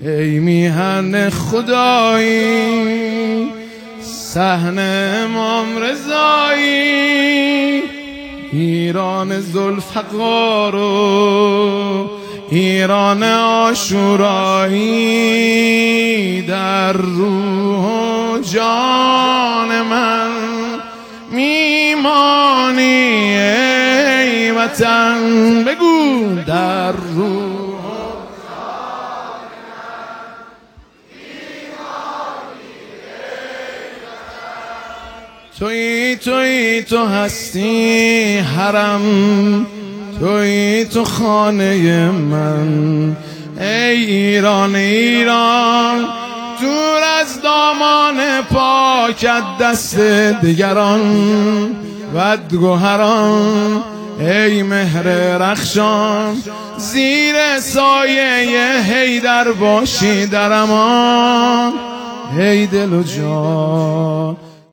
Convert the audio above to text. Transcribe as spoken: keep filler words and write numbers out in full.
ای میهن خدایی صحن امام رضایی ایران ذوالفقار و ایران عاشورایی در روح و جان من میمانی ای وطن بگو در روح تویی تویی تو هستی حرم تویی تو خانه من ای ایران ایران دور از دامان پاکت دست دیگران بدگوهران ای مهر رخشان زیر سایه حیدر باشی در امان ای دل و جان